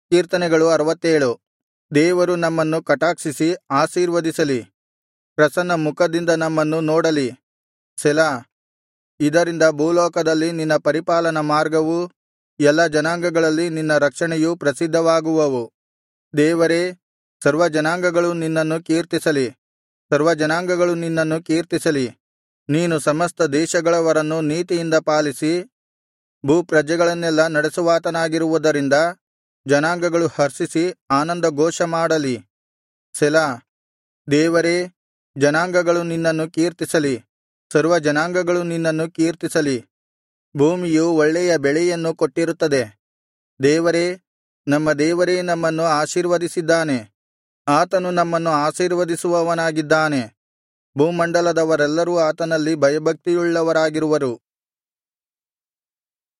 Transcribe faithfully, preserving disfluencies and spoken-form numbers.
ಕೀರ್ತನೆಗಳು ಅರವತ್ತೇಳು. ದೇವರು ನಮ್ಮನ್ನು ಕಟಾಕ್ಷಿಸಿ ಆಶೀರ್ವದಿಸಲಿ, ಪ್ರಸನ್ನ ಮುಖದಿಂದ ನಮ್ಮನ್ನು ನೋಡಲಿ. ಸೆಲಾ. ಇದರಿಂದ ಭೂಲೋಕದಲ್ಲಿ ನಿನ್ನ ಪರಿಪಾಲನ ಮಾರ್ಗವೂ ಎಲ್ಲಾ ಜನಾಂಗಗಳಲ್ಲಿ ನಿನ್ನ ರಕ್ಷಣೆಯೂ ಪ್ರಸಿದ್ಧವಾಗುವವು. ದೇವರೇ, ಸರ್ವಜನಾಂಗಗಳು ನಿನ್ನನ್ನು ಕೀರ್ತಿಸಲಿ, ಸರ್ವಜನಾಂಗಗಳು ನಿನ್ನನ್ನು ಕೀರ್ತಿಸಲಿ. ನೀನು ಸಮಸ್ತ ದೇಶಗಳವರನ್ನು ನೀತಿಯಿಂದ ಪಾಲಿಸಿ ಭೂಪ್ರಜೆಗಳನ್ನೆಲ್ಲಾ ನಡೆಸುವಾತನಾಗಿರುವುದರಿಂದ ಜನಾಂಗಗಳು ಹರ್ಷಿಸಿ ಆನಂದಘೋಷ ಮಾಡಲಿ. ಸೆಲಾ. ದೇವರೇ, ಜನಾಂಗಗಳು ನಿನ್ನನ್ನು ಕೀರ್ತಿಸಲಿ, ಸರ್ವಜನಾಂಗಗಳು ನಿನ್ನನ್ನು ಕೀರ್ತಿಸಲಿ. ಭೂಮಿಯು ಒಳ್ಳೆಯ ಬೆಳೆಯನ್ನು ಕೊಟ್ಟಿರುತ್ತದೆ. ದೇವರೇ, ನಮ್ಮ ದೇವರೇ ನಮ್ಮನ್ನು ಆಶೀರ್ವದಿಸಿದ್ದಾನೆ. ಆತನು ನಮ್ಮನ್ನು ಆಶೀರ್ವದಿಸುವವನಾಗಿದ್ದಾನೆ. ಭೂಮಂಡಲದವರೆಲ್ಲರೂ ಆತನಲ್ಲಿ ಭಯಭಕ್ತಿಯುಳ್ಳವರಾಗಿರುವರು.